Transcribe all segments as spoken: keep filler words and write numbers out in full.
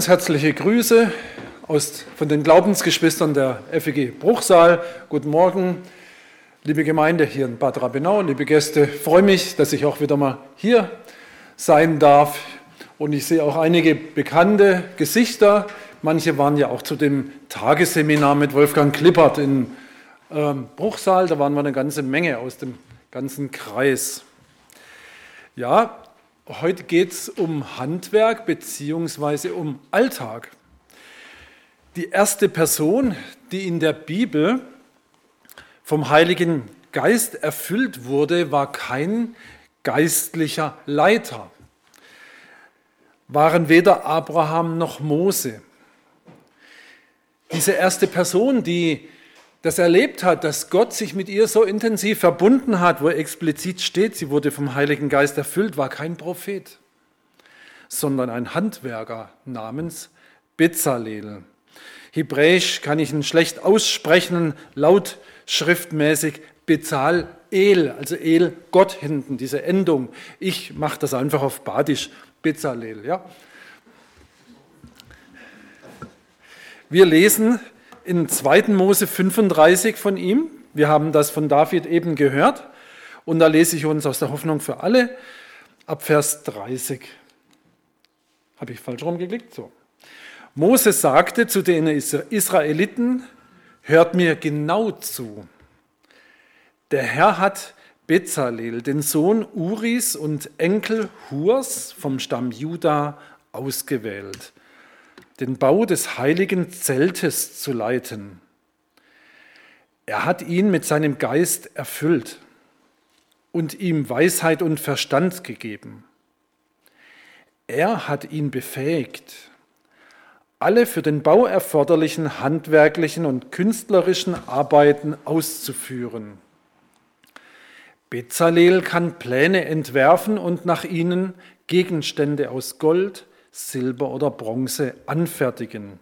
Ganz herzliche Grüße aus, von den Glaubensgeschwistern der F E G Bruchsal. Guten Morgen, liebe Gemeinde hier in Bad Rappenau, liebe Gäste. Ich freue mich, dass ich auch wieder mal hier sein darf. Und ich sehe auch einige bekannte Gesichter. Manche waren ja auch zu dem Tagesseminar mit Wolfgang Klippert in ähm, Bruchsal. Da waren wir eine ganze Menge aus dem ganzen Kreis. Ja, heute geht es um Handwerk bzw. um Alltag. Die erste Person, die in der Bibel vom Heiligen Geist erfüllt wurde, war kein geistlicher Leiter. Waren weder Abraham noch Mose. Diese erste Person, die das erlebt hat, dass Gott sich mit ihr so intensiv verbunden hat, wo explizit steht, sie wurde vom Heiligen Geist erfüllt, war kein Prophet, sondern ein Handwerker namens Bezalel. Hebräisch kann ich ihn schlecht aussprechen, laut schriftmäßig Bezalel, also El, Gott hinten, diese Endung. Ich mache das einfach auf Badisch, Bezalel. Ja? Wir lesen in zweiten Mose fünfunddreißig von ihm. Wir haben das von David eben gehört. Und da lese ich uns aus der Hoffnung für alle ab Vers dreißig. Habe ich falsch rumgeklickt? So. Mose sagte zu den Israeliten, hört mir genau zu. Der Herr hat Bezalel, den Sohn Uris und Enkel Hurs vom Stamm Juda, ausgewählt, den Bau des heiligen Zeltes zu leiten. Er hat ihn mit seinem Geist erfüllt und ihm Weisheit und Verstand gegeben. Er hat ihn befähigt, alle für den Bau erforderlichen handwerklichen und künstlerischen Arbeiten auszuführen. Bezalel kann Pläne entwerfen und nach ihnen Gegenstände aus Gold, Silber oder Bronze anfertigen.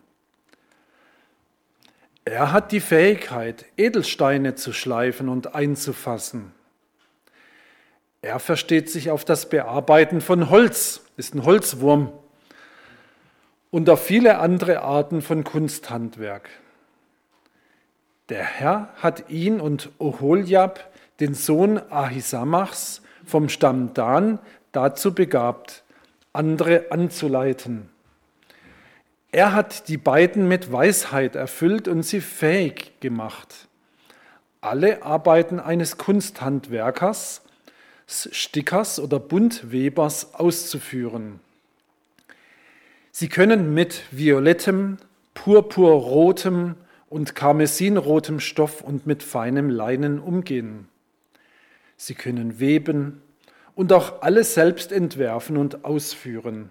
Er hat die Fähigkeit, Edelsteine zu schleifen und einzufassen. Er versteht sich auf das Bearbeiten von Holz, ist ein Holzwurm, und auf viele andere Arten von Kunsthandwerk. Der Herr hat ihn und Oholiab, den Sohn Ahisamachs vom Stamm Dan, dazu begabt, andere anzuleiten. Er hat die beiden mit Weisheit erfüllt und sie fähig gemacht, alle Arbeiten eines Kunsthandwerkers, Stickers oder Buntwebers auszuführen. Sie können mit violettem, purpurrotem und karmesinrotem Stoff und mit feinem Leinen umgehen. Sie können weben und auch alles selbst entwerfen und ausführen.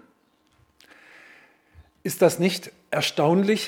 Ist das nicht erstaunlich?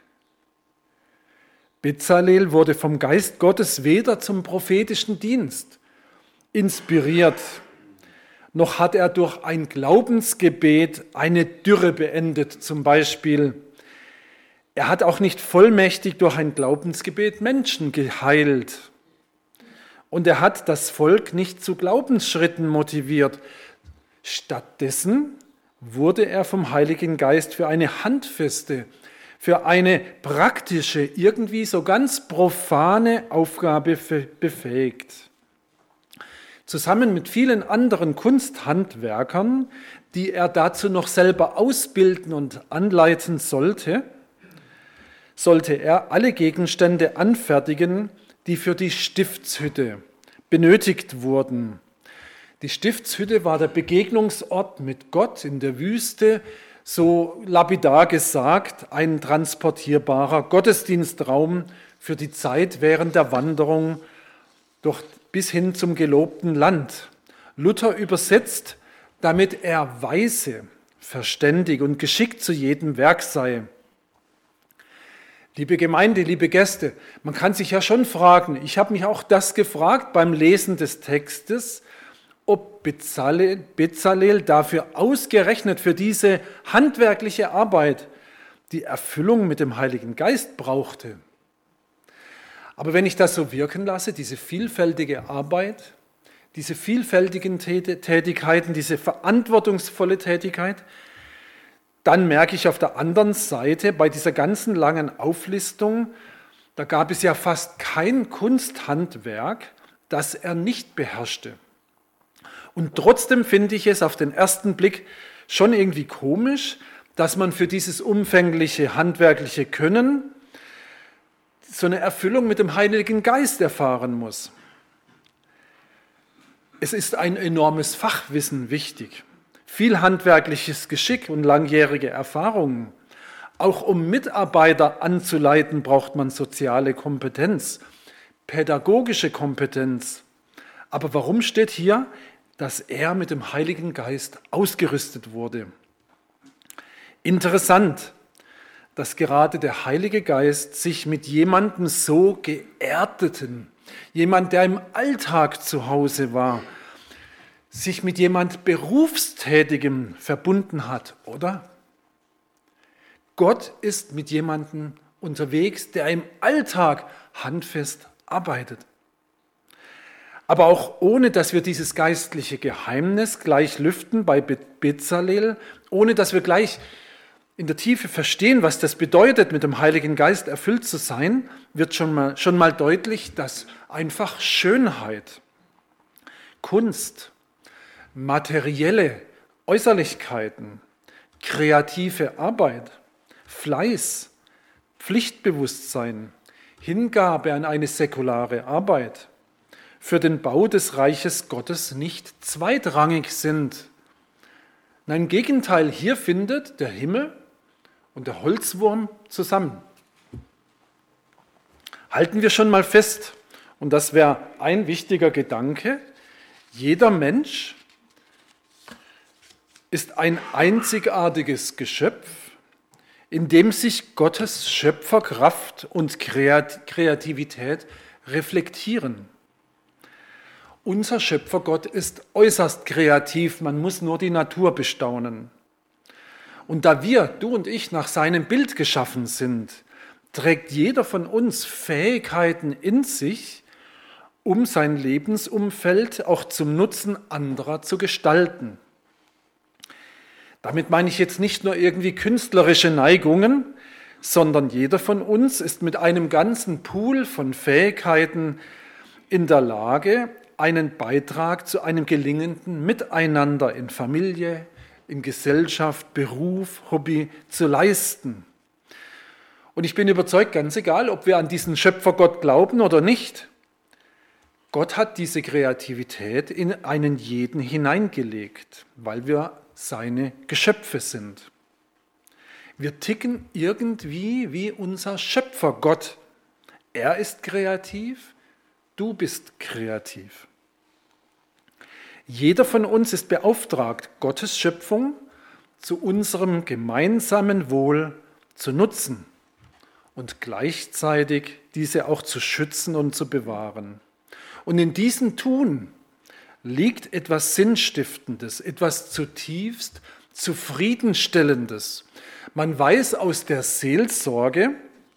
Bezalel wurde vom Geist Gottes weder zum prophetischen Dienst inspiriert, noch hat er durch ein Glaubensgebet eine Dürre beendet, zum Beispiel. Er hat auch nicht vollmächtig durch ein Glaubensgebet Menschen geheilt. Und er hat das Volk nicht zu Glaubensschritten motiviert. Stattdessen wurde er vom Heiligen Geist für eine handfeste, für eine praktische, irgendwie so ganz profane Aufgabe befähigt. Zusammen mit vielen anderen Kunsthandwerkern, die er dazu noch selber ausbilden und anleiten sollte, sollte er alle Gegenstände anfertigen, die für die Stiftshütte benötigt wurden. Die Stiftshütte war der Begegnungsort mit Gott in der Wüste, so lapidar gesagt, ein transportierbarer Gottesdienstraum für die Zeit während der Wanderung durch, bis hin zum gelobten Land. Luther übersetzt, damit er weise, verständig und geschickt zu jedem Werk sei. Liebe Gemeinde, liebe Gäste, man kann sich ja schon fragen, ich habe mich auch das gefragt beim Lesen des Textes, ob Bezalel, Bezalel dafür ausgerechnet für diese handwerkliche Arbeit die Erfüllung mit dem Heiligen Geist brauchte. Aber wenn ich das so wirken lasse, diese vielfältige Arbeit, diese vielfältigen Tätigkeiten, diese verantwortungsvolle Tätigkeit, dann merke ich auf der anderen Seite, bei dieser ganzen langen Auflistung, da gab es ja fast kein Kunsthandwerk, das er nicht beherrschte. Und trotzdem finde ich es auf den ersten Blick schon irgendwie komisch, dass man für dieses umfängliche handwerkliche Können so eine Erfüllung mit dem Heiligen Geist erfahren muss. Es ist ein enormes Fachwissen wichtig, viel handwerkliches Geschick und langjährige Erfahrungen. Auch um Mitarbeiter anzuleiten, braucht man soziale Kompetenz, pädagogische Kompetenz. Aber warum steht hier, dass er mit dem Heiligen Geist ausgerüstet wurde? Interessant, dass gerade der Heilige Geist sich mit jemandem so geerdeten, jemand, der im Alltag zu Hause war, sich mit jemand Berufstätigem verbunden hat, oder? Gott ist mit jemandem unterwegs, der im Alltag handfest arbeitet. Aber auch ohne, dass wir dieses geistliche Geheimnis gleich lüften bei Bezalel, ohne dass wir gleich in der Tiefe verstehen, was das bedeutet, mit dem Heiligen Geist erfüllt zu sein, wird schon mal, schon mal deutlich, dass einfach Schönheit, Kunst, materielle Äußerlichkeiten, kreative Arbeit, Fleiß, Pflichtbewusstsein, Hingabe an eine säkulare Arbeit für den Bau des Reiches Gottes nicht zweitrangig sind. Nein, im Gegenteil, hier findet der Himmel und der Holzwurm zusammen. Halten wir schon mal fest, und das wäre ein wichtiger Gedanke, jeder Mensch ist ein einzigartiges Geschöpf, in dem sich Gottes Schöpferkraft und Kreativität reflektieren. Unser Schöpfergott ist äußerst kreativ, man muss nur die Natur bestaunen. Und da wir, du und ich, nach seinem Bild geschaffen sind, trägt jeder von uns Fähigkeiten in sich, um sein Lebensumfeld auch zum Nutzen anderer zu gestalten. Damit meine ich jetzt nicht nur irgendwie künstlerische Neigungen, sondern jeder von uns ist mit einem ganzen Pool von Fähigkeiten in der Lage, einen Beitrag zu einem gelingenden Miteinander in Familie, in Gesellschaft, Beruf, Hobby zu leisten. Und ich bin überzeugt, ganz egal, ob wir an diesen Schöpfergott glauben oder nicht, Gott hat diese Kreativität in einen jeden hineingelegt, weil wir seine Geschöpfe sind. Wir ticken irgendwie wie unser Schöpfergott. Er ist kreativ, du bist kreativ. Jeder von uns ist beauftragt, Gottes Schöpfung zu unserem gemeinsamen Wohl zu nutzen und gleichzeitig diese auch zu schützen und zu bewahren. Und in diesem Tun liegt etwas Sinnstiftendes, etwas zutiefst Zufriedenstellendes. Man weiß aus der Seelsorge,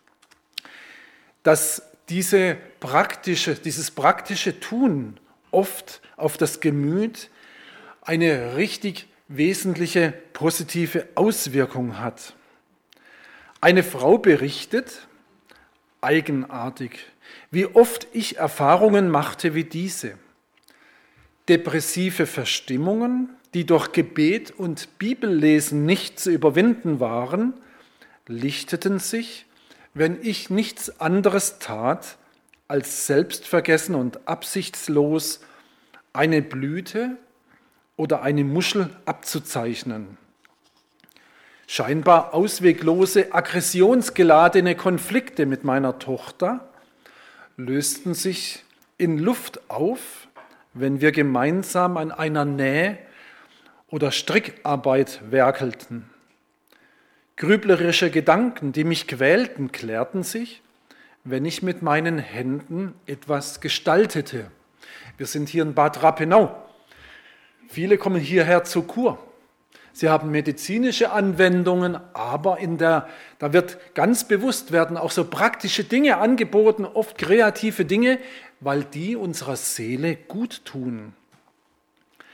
dass diese praktische, dieses praktische Tun oft auf das Gemüt eine richtig wesentliche positive Auswirkung hat. Eine Frau berichtet, eigenartig, wie oft ich Erfahrungen machte wie diese. Depressive Verstimmungen, die durch Gebet und Bibellesen nicht zu überwinden waren, lichteten sich, wenn ich nichts anderes tat, als selbstvergessen und absichtslos eine Blüte oder eine Muschel abzuzeichnen. Scheinbar ausweglose, aggressionsgeladene Konflikte mit meiner Tochter lösten sich in Luft auf, wenn wir gemeinsam an einer Näh- oder Strickarbeit werkelten. Grüblerische Gedanken, die mich quälten, klärten sich, wenn ich mit meinen Händen etwas gestaltete. Wir sind hier in Bad Rappenau. Viele kommen hierher zur Kur. Sie haben medizinische Anwendungen, aber in der, da wird ganz bewusst werden auch so praktische Dinge angeboten, oft kreative Dinge, weil die unserer Seele gut tun.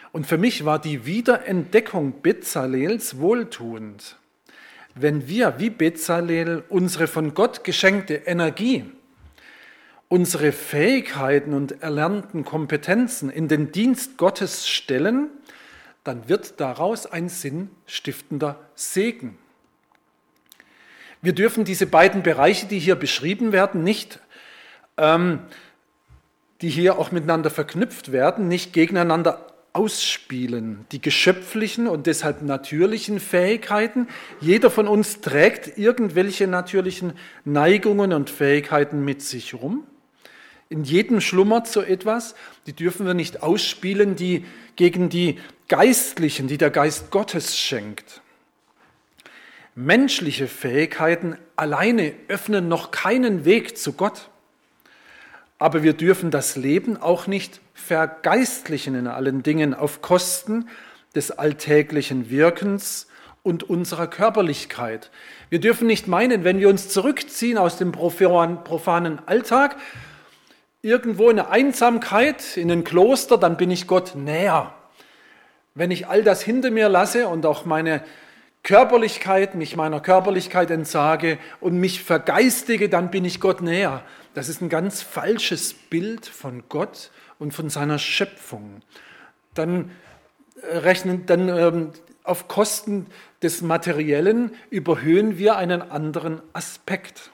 Und für mich war die Wiederentdeckung Bezalels wohltuend. Wenn wir wie Bezalel unsere von Gott geschenkte Energie, unsere Fähigkeiten und erlernten Kompetenzen in den Dienst Gottes stellen, dann wird daraus ein sinnstiftender Segen. Wir dürfen diese beiden Bereiche, die hier beschrieben werden, nicht, ähm, die hier auch miteinander verknüpft werden, nicht gegeneinander ausspielen. Die geschöpflichen und deshalb natürlichen Fähigkeiten, jeder von uns trägt irgendwelche natürlichen Neigungen und Fähigkeiten mit sich rum. In jedem schlummert so etwas, die dürfen wir nicht ausspielen, die gegen die geistlichen, die der Geist Gottes schenkt. Menschliche Fähigkeiten alleine öffnen noch keinen Weg zu Gott. Aber wir dürfen das Leben auch nicht vergeistlichen in allen Dingen auf Kosten des alltäglichen Wirkens und unserer Körperlichkeit. Wir dürfen nicht meinen, wenn wir uns zurückziehen aus dem profanen Alltag, irgendwo in eine Einsamkeit, in ein Kloster, dann bin ich Gott näher. Wenn ich all das hinter mir lasse und auch meine Körperlichkeit, mich meiner Körperlichkeit entsage und mich vergeistige, dann bin ich Gott näher. Das ist ein ganz falsches Bild von Gott und von seiner Schöpfung. Dann rechnen, dann ähm, auf Kosten des Materiellen überhöhen wir einen anderen Aspekt.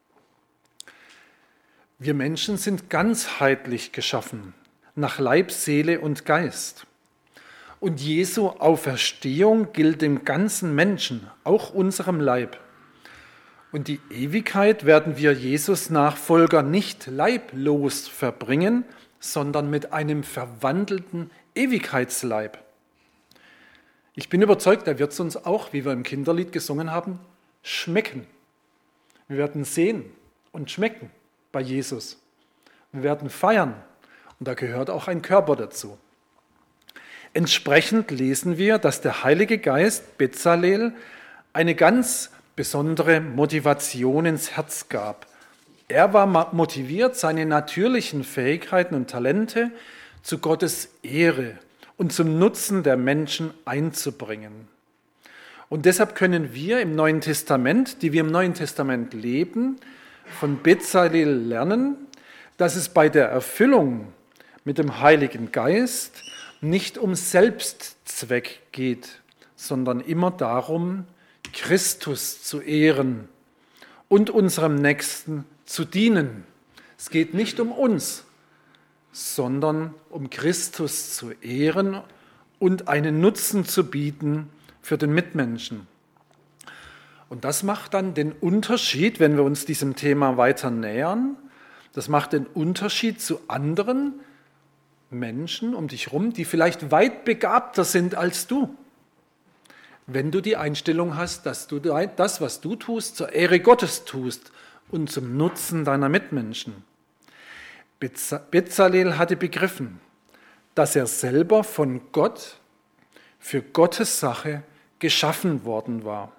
Wir Menschen sind ganzheitlich geschaffen, nach Leib, Seele und Geist. Und Jesu Auferstehung gilt dem ganzen Menschen, auch unserem Leib. Und die Ewigkeit werden wir Jesus-Nachfolger nicht leiblos verbringen, sondern mit einem verwandelten Ewigkeitsleib. Ich bin überzeugt, da wird es uns auch, wie wir im Kinderlied gesungen haben, schmecken. Wir werden sehen und schmecken bei Jesus. Wir werden feiern und da gehört auch ein Körper dazu. Entsprechend lesen wir, dass der Heilige Geist Bezalel eine ganz besondere Motivation ins Herz gab. Er war motiviert, seine natürlichen Fähigkeiten und Talente zu Gottes Ehre und zum Nutzen der Menschen einzubringen. Und deshalb können wir im Neuen Testament, die wir im Neuen Testament leben, von Bezalel lernen, dass es bei der Erfüllung mit dem Heiligen Geist nicht um Selbstzweck geht, sondern immer darum, Christus zu ehren und unserem Nächsten zu dienen. Es geht nicht um uns, sondern um Christus zu ehren und einen Nutzen zu bieten für den Mitmenschen. Und das macht dann den Unterschied, wenn wir uns diesem Thema weiter nähern, das macht den Unterschied zu anderen Menschen um dich herum, die vielleicht weit begabter sind als du. Wenn du die Einstellung hast, dass du das, was du tust, zur Ehre Gottes tust und zum Nutzen deiner Mitmenschen. Bezalel hatte begriffen, dass er selber von Gott für Gottes Sache geschaffen worden war.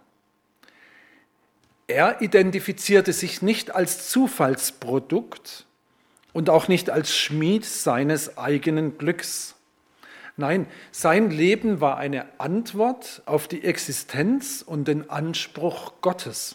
Er identifizierte sich nicht als Zufallsprodukt und auch nicht als Schmied seines eigenen Glücks. Nein, sein Leben war eine Antwort auf die Existenz und den Anspruch Gottes.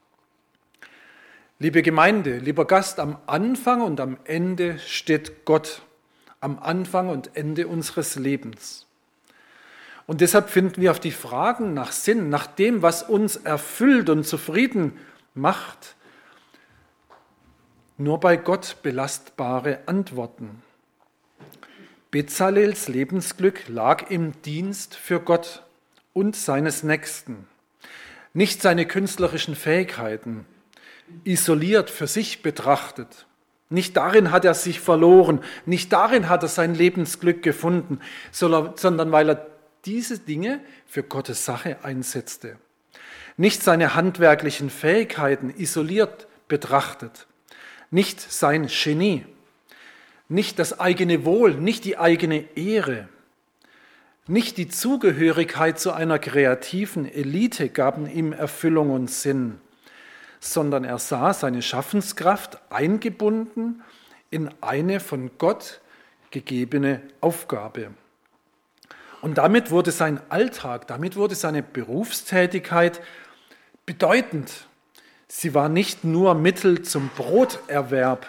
Liebe Gemeinde, lieber Gast, am Anfang und am Ende steht Gott, am Anfang und Ende unseres Lebens. Und deshalb finden wir auf die Fragen nach Sinn, nach dem, was uns erfüllt und zufrieden macht, nur bei Gott belastbare Antworten. Bezalels Lebensglück lag im Dienst für Gott und seines Nächsten. Nicht seine künstlerischen Fähigkeiten, isoliert für sich betrachtet. Nicht darin hat er sich verloren, nicht darin hat er sein Lebensglück gefunden, sondern weil er diese Dinge für Gottes Sache einsetzte. Nicht seine handwerklichen Fähigkeiten isoliert betrachtet, nicht sein Genie, nicht das eigene Wohl, nicht die eigene Ehre, nicht die Zugehörigkeit zu einer kreativen Elite gaben ihm Erfüllung und Sinn, sondern er sah seine Schaffenskraft eingebunden in eine von Gott gegebene Aufgabe. Und damit wurde sein Alltag, damit wurde seine Berufstätigkeit bedeutend. Sie war nicht nur Mittel zum Broterwerb.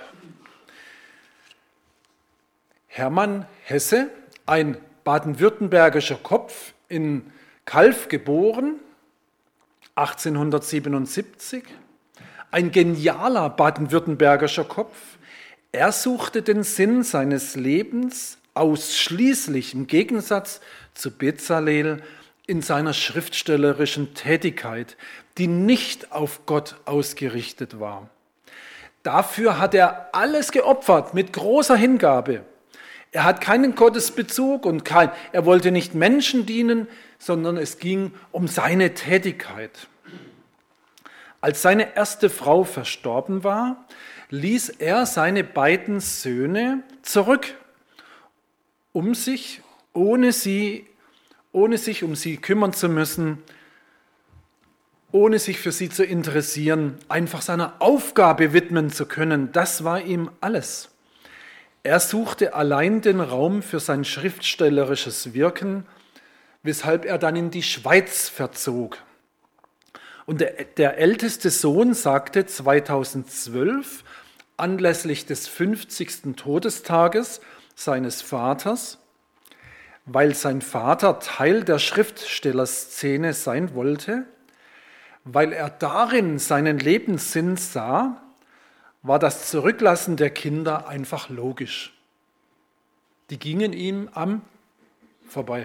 Hermann Hesse, ein baden-württembergischer Kopf, in Calw geboren, achtzehnhundertsiebenundsiebzig, ein genialer baden-württembergischer Kopf. Er suchte den Sinn seines Lebens ausschließlich im Gegensatz zu Bezalel in seiner schriftstellerischen Tätigkeit, die nicht auf Gott ausgerichtet war. Dafür hat er alles geopfert mit großer Hingabe. Er hat keinen Gottesbezug und kein, er wollte nicht Menschen dienen, sondern es ging um seine Tätigkeit. Als seine erste Frau verstorben war, ließ er seine beiden Söhne zurück, um sich, ohne sie, ohne sich um sie kümmern zu müssen, ohne sich für sie zu interessieren, einfach seiner Aufgabe widmen zu können. Das war ihm alles. Er suchte allein den Raum für sein schriftstellerisches Wirken, weshalb er dann in die Schweiz verzog. Und der, der älteste Sohn sagte zweitausendzwölf, anlässlich des fünfzigsten Todestages seines Vaters, weil sein Vater Teil der Schriftstellerszene sein wollte, weil er darin seinen Lebenssinn sah, war das Zurücklassen der Kinder einfach logisch. Die gingen ihm am vorbei.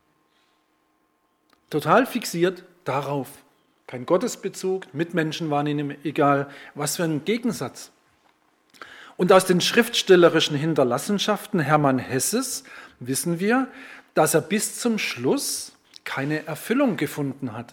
Total fixiert darauf. Kein Gottesbezug, Mitmenschen waren ihnen egal. Was für ein Gegensatz. Und aus den schriftstellerischen Hinterlassenschaften Hermann Hesses wissen wir, dass er bis zum Schluss keine Erfüllung gefunden hat.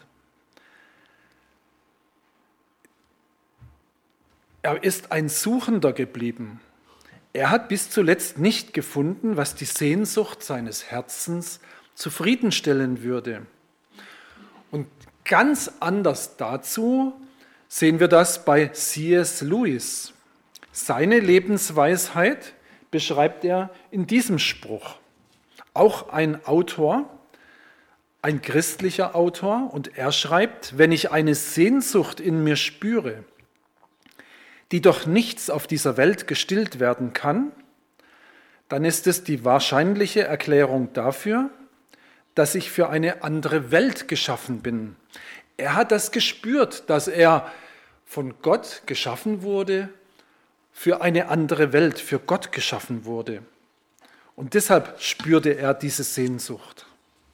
Er ist ein Suchender geblieben. Er hat bis zuletzt nicht gefunden, was die Sehnsucht seines Herzens zufriedenstellen würde. Und ganz anders dazu sehen wir das bei C S Lewis. Seine Lebensweisheit beschreibt er in diesem Spruch. Auch ein Autor, ein christlicher Autor, und er schreibt: Wenn ich eine Sehnsucht in mir spüre, die doch nichts auf dieser Welt gestillt werden kann, dann ist es die wahrscheinliche Erklärung dafür, dass ich für eine andere Welt geschaffen bin. Er hat das gespürt, dass er von Gott geschaffen wurde, für eine andere Welt, für Gott geschaffen wurde. Und deshalb spürte er diese Sehnsucht.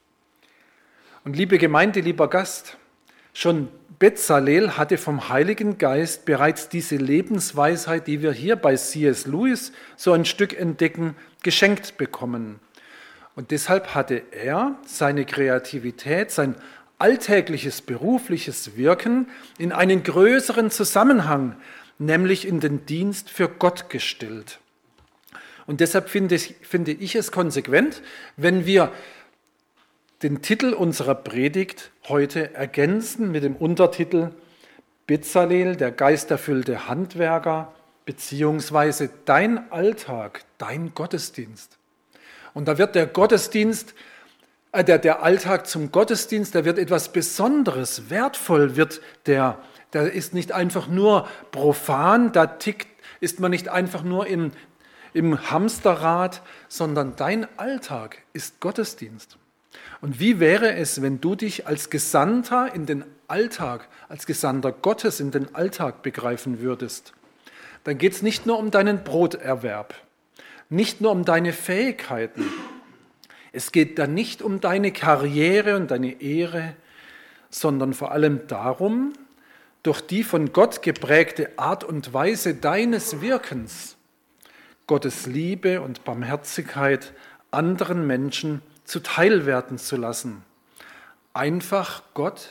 Und liebe Gemeinde, lieber Gast, schon Bezalel hatte vom Heiligen Geist bereits diese Lebensweisheit, die wir hier bei C S Lewis so ein Stück entdecken, geschenkt bekommen. Und deshalb hatte er seine Kreativität, sein alltägliches berufliches Wirken in einen größeren Zusammenhang, nämlich in den Dienst für Gott gestellt. Und deshalb finde ich, finde ich es konsequent, wenn wir den Titel unserer Predigt heute ergänzen mit dem Untertitel Bezalel, der geisterfüllte Handwerker, beziehungsweise dein Alltag, dein Gottesdienst. Und da wird der Gottesdienst, äh, der, der Alltag zum Gottesdienst, der wird etwas Besonderes, wertvoll wird der. Der ist nicht einfach nur profan, da tickt, ist man nicht einfach nur im, im Hamsterrad, sondern dein Alltag ist Gottesdienst. Und wie wäre es, wenn du dich als Gesandter in den Alltag, als Gesandter Gottes in den Alltag begreifen würdest? Dann geht es nicht nur um deinen Broterwerb, nicht nur um deine Fähigkeiten. Es geht dann nicht um deine Karriere und deine Ehre, sondern vor allem darum, durch die von Gott geprägte Art und Weise deines Wirkens Gottes Liebe und Barmherzigkeit anderen Menschen zuteil werden zu lassen. Einfach Gott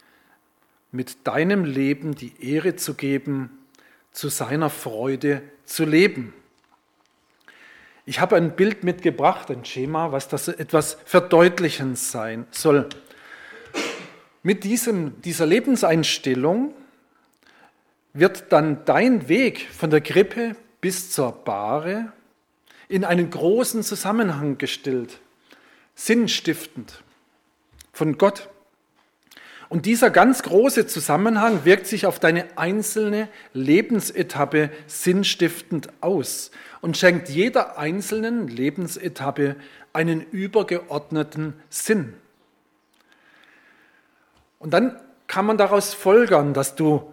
mit deinem Leben die Ehre zu geben, zu seiner Freude zu leben. Ich habe ein Bild mitgebracht, ein Schema, was das etwas verdeutlichend sein soll. Mit diesem, dieser Lebenseinstellung wird dann dein Weg von der Krippe bis zur Bahre in einen großen Zusammenhang gestellt. sinnstiftend von Gott. Und dieser ganz große Zusammenhang wirkt sich auf deine einzelne Lebensetappe sinnstiftend aus und schenkt jeder einzelnen Lebensetappe einen übergeordneten Sinn. Und dann kann man daraus folgern, dass du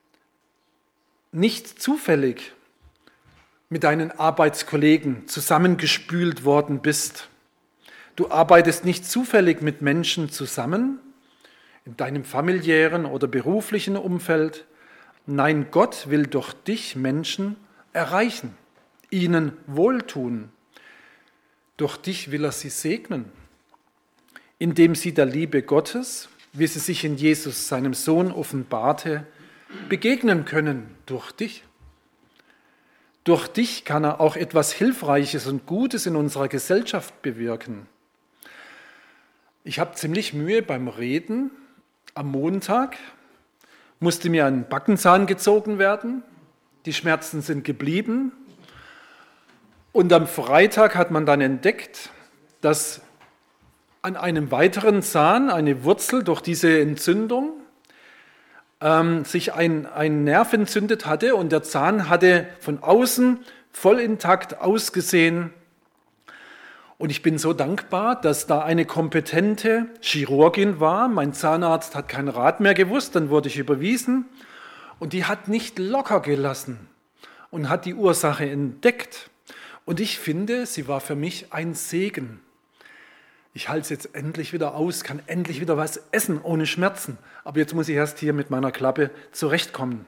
nicht zufällig mit deinen Arbeitskollegen zusammengespült worden bist. Du arbeitest nicht zufällig mit Menschen zusammen, in deinem familiären oder beruflichen Umfeld. Nein, Gott will durch dich Menschen erreichen, ihnen wohltun. Durch dich will er sie segnen, indem sie der Liebe Gottes, wie sie sich in Jesus, seinem Sohn, offenbarte, begegnen können durch dich. Durch dich kann er auch etwas Hilfreiches und Gutes in unserer Gesellschaft bewirken. Ich habe ziemlich Mühe beim Reden. Am Montag musste mir ein Backenzahn gezogen werden. Die Schmerzen sind geblieben. Und am Freitag hat man dann entdeckt, dass an einem weiteren Zahn eine Wurzel durch diese Entzündung ähm, sich ein, ein Nerv entzündet hatte und der Zahn hatte von außen voll intakt ausgesehen. Und ich bin so dankbar, dass da eine kompetente Chirurgin war. Mein Zahnarzt hat keinen Rat mehr gewusst, dann wurde ich überwiesen. Und die hat nicht locker gelassen und hat die Ursache entdeckt. Und ich finde, sie war für mich ein Segen. Ich halte es jetzt endlich wieder aus, kann endlich wieder was essen ohne Schmerzen. Aber jetzt muss ich erst hier mit meiner Klappe zurechtkommen.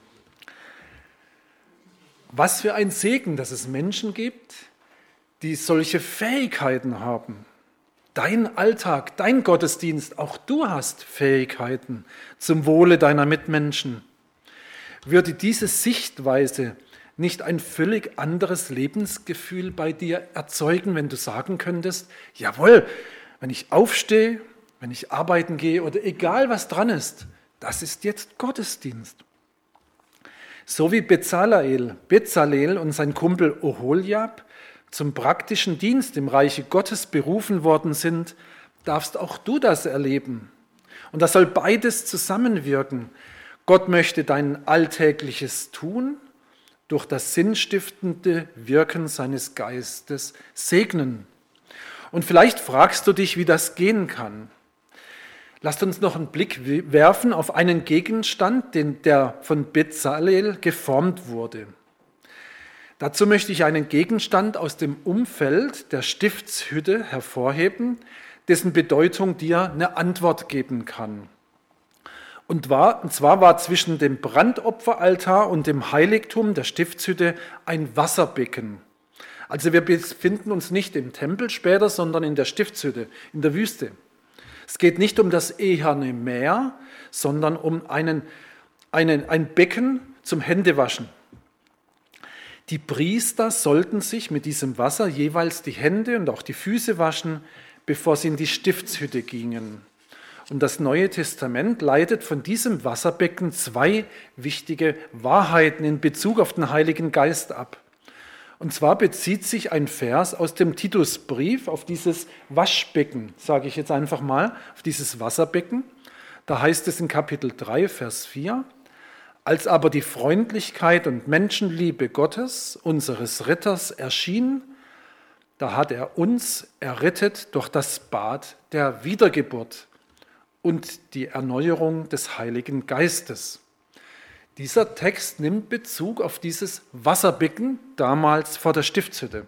Was für ein Segen, dass es Menschen gibt, die solche Fähigkeiten haben. Dein Alltag, dein Gottesdienst, auch du hast Fähigkeiten zum Wohle deiner Mitmenschen. Würde diese Sichtweise nicht ein völlig anderes Lebensgefühl bei dir erzeugen, wenn du sagen könntest, jawohl, wenn ich aufstehe, wenn ich arbeiten gehe oder egal was dran ist, das ist jetzt Gottesdienst. So wie Bezalel, Bezalel und sein Kumpel Oholiab zum praktischen Dienst im Reiche Gottes berufen worden sind, darfst auch du das erleben. Und das soll beides zusammenwirken. Gott möchte dein alltägliches Tun durch das sinnstiftende Wirken seines Geistes segnen. Und vielleicht fragst du dich, wie das gehen kann. Lasst uns noch einen Blick werfen auf einen Gegenstand, den, der von Bezalel geformt wurde. Dazu möchte ich einen Gegenstand aus dem Umfeld der Stiftshütte hervorheben, dessen Bedeutung dir eine Antwort geben kann. Und, war, und zwar war zwischen dem Brandopferaltar und dem Heiligtum der Stiftshütte ein Wasserbecken. Also wir befinden uns nicht im Tempel später, sondern in der Stiftshütte, in der Wüste. Es geht nicht um das eherne Meer, sondern um einen, einen, ein Becken zum Händewaschen. Die Priester sollten sich mit diesem Wasser jeweils die Hände und auch die Füße waschen, bevor sie in die Stiftshütte gingen. Und das Neue Testament leitet von diesem Wasserbecken zwei wichtige Wahrheiten in Bezug auf den Heiligen Geist ab. Und zwar bezieht sich ein Vers aus dem Titusbrief auf dieses Waschbecken, sage ich jetzt einfach mal, auf dieses Wasserbecken. Da heißt es in Kapitel drei, Vers vier, als aber die Freundlichkeit und Menschenliebe Gottes, unseres Retters, erschien, da hat er uns errettet durch das Bad der Wiedergeburt und die Erneuerung des Heiligen Geistes. Dieser Text nimmt Bezug auf dieses Wasserbecken damals vor der Stiftshütte.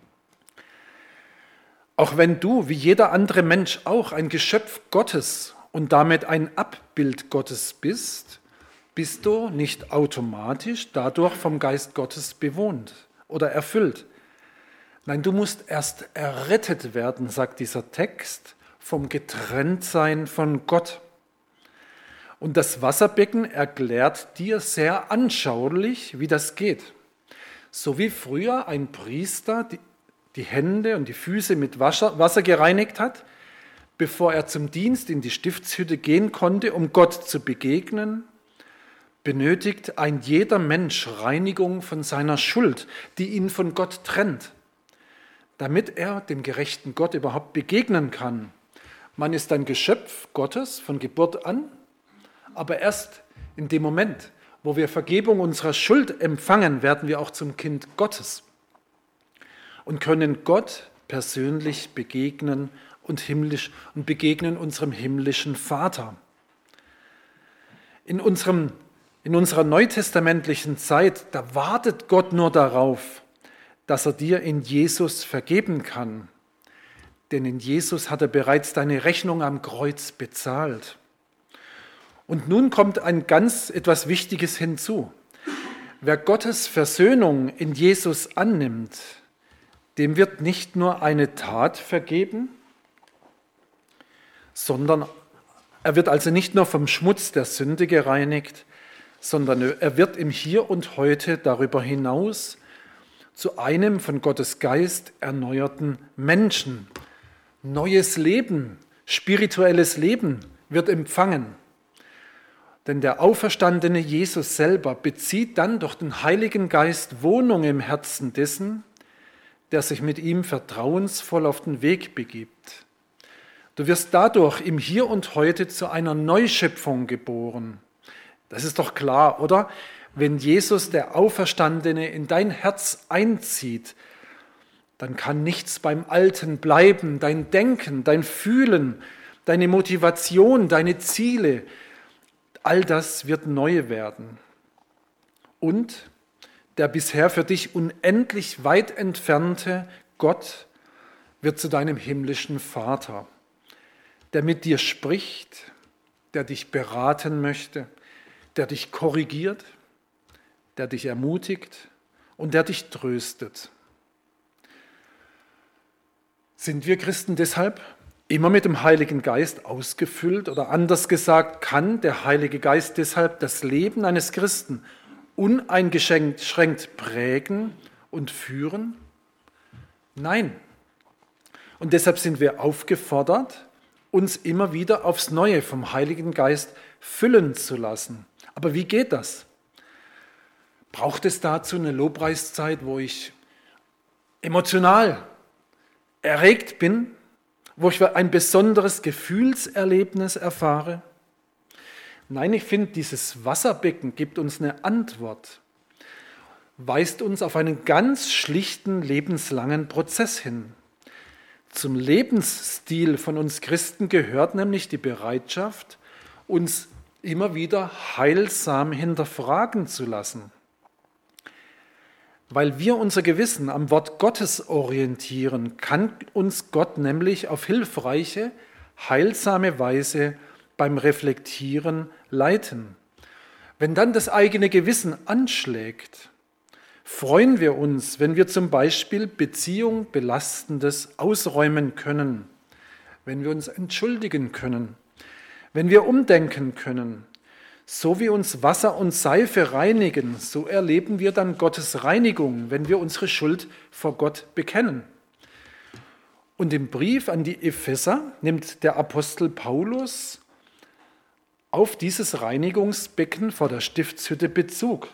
Auch wenn du, wie jeder andere Mensch, auch ein Geschöpf Gottes und damit ein Abbild Gottes bist, bist du nicht automatisch dadurch vom Geist Gottes bewohnt oder erfüllt. Nein, du musst erst errettet werden, sagt dieser Text, vom Getrenntsein von Gott. Und das Wasserbecken erklärt dir sehr anschaulich, wie das geht. So wie früher ein Priester die, die Hände und die Füße mit Wasser, Wasser gereinigt hat, bevor er zum Dienst in die Stiftshütte gehen konnte, um Gott zu begegnen, benötigt ein jeder Mensch Reinigung von seiner Schuld, die ihn von Gott trennt. damit er dem gerechten Gott überhaupt begegnen kann. Man ist ein Geschöpf Gottes von Geburt an, aber erst in dem Moment, wo wir Vergebung unserer Schuld empfangen, werden wir auch zum Kind Gottes und können Gott persönlich begegnen und himmlisch und begegnen unserem himmlischen Vater. In unserem, in unserer neutestamentlichen Zeit, da wartet Gott nur darauf, dass er dir in Jesus vergeben kann. Denn in Jesus hat er bereits deine Rechnung am Kreuz bezahlt. Und nun kommt ein ganz etwas Wichtiges hinzu. Wer Gottes Versöhnung in Jesus annimmt, dem wird nicht nur eine Tat vergeben, sondern er wird also nicht nur vom Schmutz der Sünde gereinigt, sondern er wird im Hier und Heute darüber hinaus zu einem von Gottes Geist erneuerten Menschen. Neues Leben, spirituelles Leben wird empfangen. Denn der auferstandene Jesus selber bezieht dann durch den Heiligen Geist Wohnung im Herzen dessen, der sich mit ihm vertrauensvoll auf den Weg begibt. Du wirst dadurch im Hier und Heute zu einer Neuschöpfung geboren. Das ist doch klar, oder? Wenn Jesus, der Auferstandene, in dein Herz einzieht, dann kann nichts beim Alten bleiben. Dein Denken, dein Fühlen, deine Motivation, deine Ziele, all das wird neu werden. Und der bisher für dich unendlich weit entfernte Gott wird zu deinem himmlischen Vater, der mit dir spricht, der dich beraten möchte, der dich korrigiert, der dich ermutigt und der dich tröstet. Sind wir Christen deshalb immer mit dem Heiligen Geist ausgefüllt oder anders gesagt, kann der Heilige Geist deshalb das Leben eines Christen uneingeschränkt prägen und führen? Nein. Und deshalb sind wir aufgefordert, uns immer wieder aufs Neue vom Heiligen Geist füllen zu lassen. Aber wie geht das? Braucht es dazu eine Lobpreiszeit, wo ich emotional erregt bin, wo ich ein besonderes Gefühlserlebnis erfahre? Nein, ich finde, dieses Wasserbecken gibt uns eine Antwort, weist uns auf einen ganz schlichten, lebenslangen Prozess hin. Zum Lebensstil von uns Christen gehört nämlich die Bereitschaft, uns immer wieder heilsam hinterfragen zu lassen. Weil wir unser Gewissen am Wort Gottes orientieren, kann uns Gott nämlich auf hilfreiche, heilsame Weise beim Reflektieren leiten. Wenn dann das eigene Gewissen anschlägt, freuen wir uns, wenn wir zum Beispiel Beziehung Belastendes ausräumen können, wenn wir uns entschuldigen können, wenn wir umdenken können. So wie uns Wasser und Seife reinigen, so erleben wir dann Gottes Reinigung, wenn wir unsere Schuld vor Gott bekennen. Und im Brief an die Epheser nimmt der Apostel Paulus auf dieses Reinigungsbecken vor der Stiftshütte Bezug.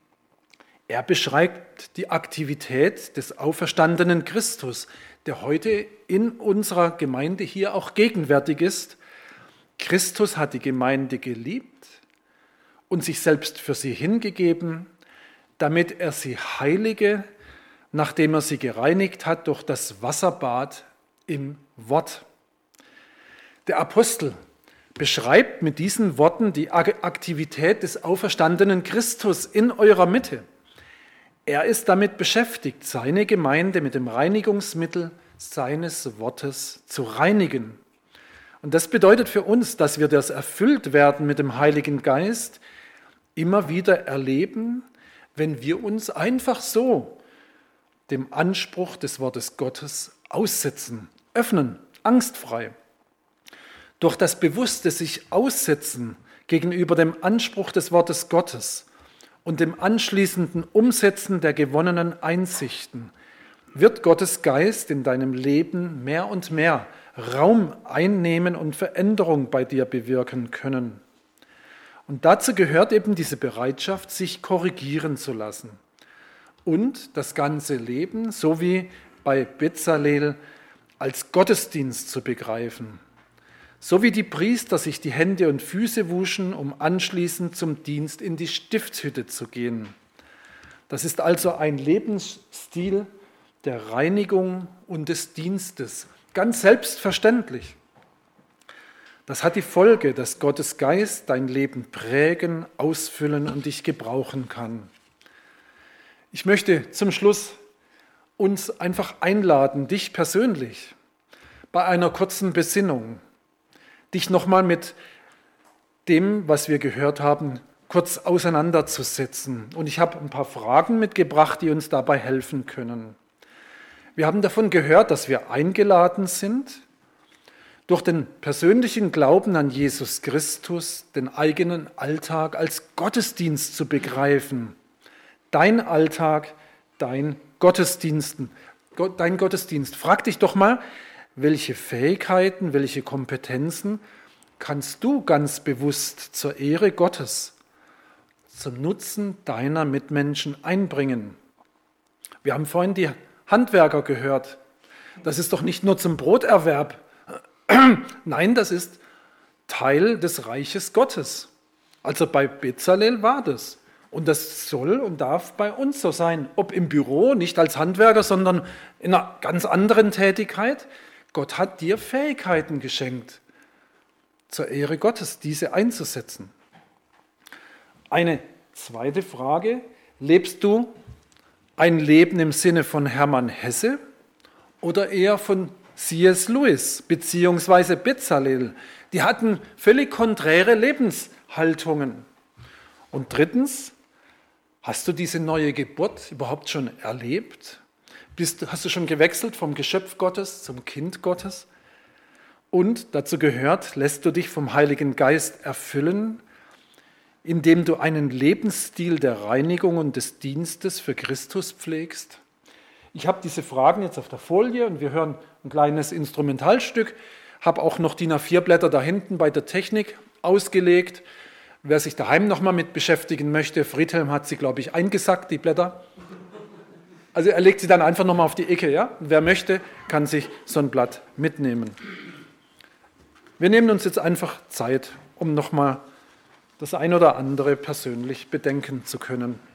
Er beschreibt die Aktivität des auferstandenen Christus, der heute in unserer Gemeinde hier auch gegenwärtig ist. Christus hat die Gemeinde geliebt und sich selbst für sie hingegeben, damit er sie heilige, nachdem er sie gereinigt hat durch das Wasserbad im Wort. Der Apostel beschreibt mit diesen Worten die Aktivität des auferstandenen Christus in eurer Mitte. Er ist damit beschäftigt, seine Gemeinde mit dem Reinigungsmittel seines Wortes zu reinigen. Und das bedeutet für uns, dass wir das erfüllt werden mit dem Heiligen Geist immer wieder erleben, wenn wir uns einfach so dem Anspruch des Wortes Gottes aussetzen, öffnen, angstfrei. Durch das bewusste sich aussetzen gegenüber dem Anspruch des Wortes Gottes und dem anschließenden Umsetzen der gewonnenen Einsichten wird Gottes Geist in deinem Leben mehr und mehr Raum einnehmen und Veränderung bei dir bewirken können. Und dazu gehört eben diese Bereitschaft, sich korrigieren zu lassen und das ganze Leben, so wie bei Bezalel als Gottesdienst zu begreifen. So wie die Priester sich die Hände und Füße wuschen, um anschließend zum Dienst in die Stiftshütte zu gehen. Das ist also ein Lebensstil der Reinigung und des Dienstes. Ganz selbstverständlich. Das hat die Folge, dass Gottes Geist dein Leben prägen, ausfüllen und dich gebrauchen kann. Ich möchte zum Schluss uns einfach einladen, dich persönlich, bei einer kurzen Besinnung, dich nochmal mit dem, was wir gehört haben, kurz auseinanderzusetzen. Und ich habe ein paar Fragen mitgebracht, die uns dabei helfen können. Wir haben davon gehört, dass wir eingeladen sind, durch den persönlichen Glauben an Jesus Christus den eigenen Alltag als Gottesdienst zu begreifen. Dein Alltag, dein Gottesdiensten, dein Gottesdienst. Frag dich doch mal, welche Fähigkeiten, welche Kompetenzen kannst du ganz bewusst zur Ehre Gottes, zum Nutzen deiner Mitmenschen einbringen? Wir haben vorhin die Handwerker gehört. Das ist doch nicht nur zum Broterwerb. Nein, das ist Teil des Reiches Gottes. Also bei Bezalel war das. Und das soll und darf bei uns so sein. Ob im Büro, nicht als Handwerker, sondern in einer ganz anderen Tätigkeit. Gott hat dir Fähigkeiten geschenkt, zur Ehre Gottes diese einzusetzen. Eine zweite Frage: Lebst du ein Leben im Sinne von Hermann Hesse oder eher von C S Lewis beziehungsweise Bezalel? Die hatten völlig konträre Lebenshaltungen. Und drittens: Hast du diese neue Geburt überhaupt schon erlebt? Bist, hast du schon gewechselt vom Geschöpf Gottes zum Kind Gottes? Und dazu gehört, lässt du dich vom Heiligen Geist erfüllen, indem du einen Lebensstil der Reinigung und des Dienstes für Christus pflegst? Ich habe diese Fragen jetzt auf der Folie und wir hören ein kleines Instrumentalstück. Habe auch noch D I N A vier Blätter da hinten bei der Technik ausgelegt. Wer sich daheim nochmal mit beschäftigen möchte, Friedhelm hat sie, glaube ich, eingesackt, die Blätter. Also er legt sie dann einfach nochmal auf die Ecke. Ja? Wer möchte, kann sich so ein Blatt mitnehmen. Wir nehmen uns jetzt einfach Zeit, um nochmal das ein oder andere persönlich bedenken zu können.